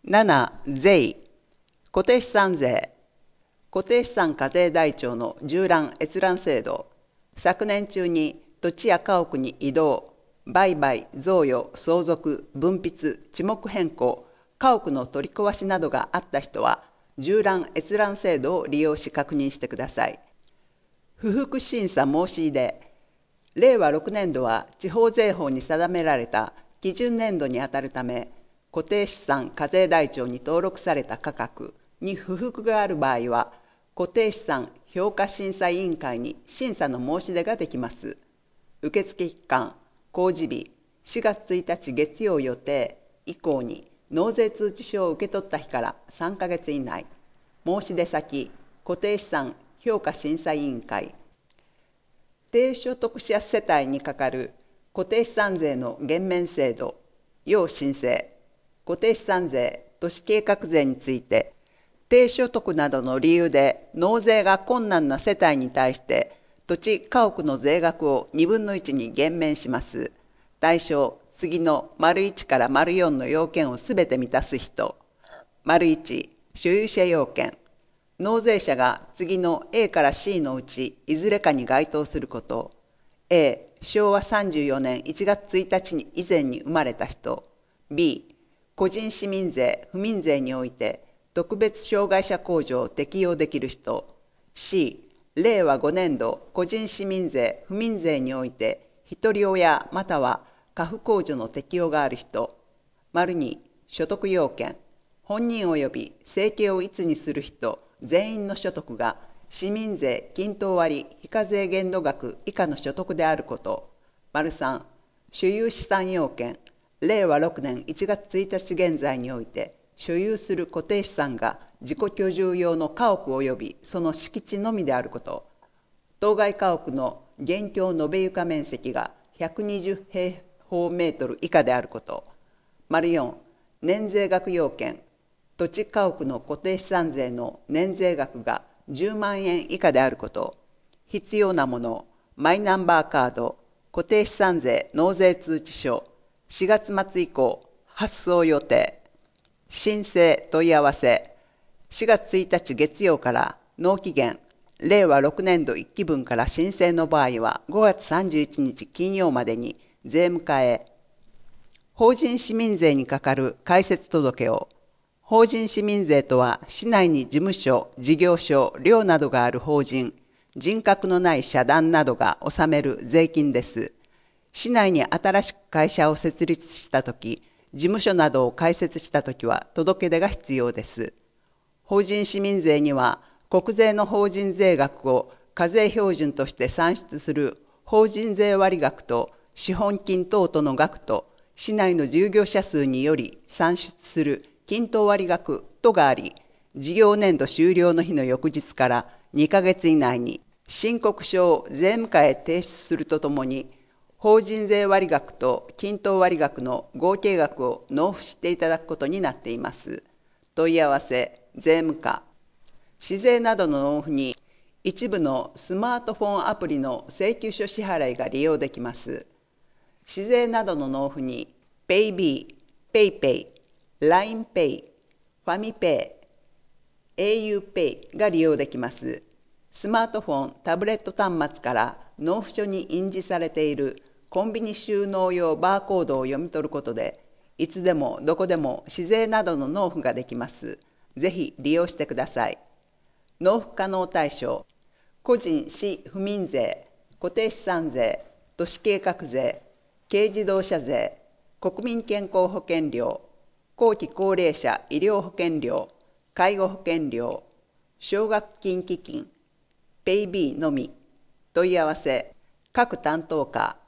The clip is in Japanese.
7、税、固定資産税、固定資産課税台帳の縦覧閲覧制度、昨年中に土地や家屋に移動、売買、贈与、相続、分筆、地目変更、家屋の取り壊しなどがあった人は、縦覧閲覧制度を利用し確認してください。不服審査申し入れ、令和6年度は地方税法に定められた基準年度にあたるため、固定資産課税台帳に登録された価格に不服がある場合は、固定資産評価審査委員会に審査の申し出ができます。受付期間、公示日、4月1日月曜予定以降に納税通知書を受け取った日から3ヶ月以内、申し出先、固定資産評価審査委員会、低所得者世帯にかかる固定資産税の減免制度、要申請、固定資産税、都市計画税について、低所得などの理由で納税が困難な世帯に対して土地家屋の税額を2分の1に減免します。対象、次の丸1から丸4の要件をすべて満たす人。丸1、所有者要件。納税者が次の A から C のうちいずれかに該当すること。A、昭和34年1月1日に以前に生まれた人。B、個人市民税、不民税において特別障害者控除を適用できる人。C、令和5年度個人市民税、不民税において一人親または家父控除の適用がある人。丸2、所得要件。本人及び生計をいつにする人全員の所得が市民税均等割非課税限度額以下の所得であること。丸3、所有資産要件。令和6年1月1日現在において、所有する固定資産が自己居住用の家屋及びその敷地のみであること。当該家屋の現況延べ床面積が120平方メートル以下であること。丸4、年税額要件。土地家屋の固定資産税の年税額が10万円以下であること。必要なもの、マイナンバーカード、固定資産税納税通知書、4月末以降発送予定。申請問い合わせ。4月1日月曜から納期限。令和6年度1期分から申請の場合は5月31日金曜までに税務課へ。法人市民税にかかる開設届を。法人市民税とは市内に事務所、事業所、寮などがある法人、人格のない社団などが納める税金です。市内に新しく会社を設立したとき、事務所などを開設したときは届け出が必要です。法人市民税には、国税の法人税額を課税標準として算出する法人税割額と資本金等との額と、市内の従業者数により算出する均等割額とがあり、事業年度終了の日の翌日から2ヶ月以内に申告書を税務課へ提出するとともに、法人税割額と均等割額の合計額を納付していただくことになっています。問い合わせ、税務課。市税などの納付に一部のスマートフォンアプリの請求書支払いが利用できます。市税などの納付に PayB、PayPay、LINEPay、FamiPay、auPay が利用できます。スマートフォン、タブレット端末から納付書に印字されているコンビニ収納用バーコードを読み取ることで、いつでもどこでも市税などの納付ができます。ぜひ利用してください。納付可能対象、個人市不民税、固定資産税、都市計画税、軽自動車税、国民健康保険料、後期高齢者医療保険料、介護保険料、奨学金基金、PayB のみ。問い合わせ、各担当課。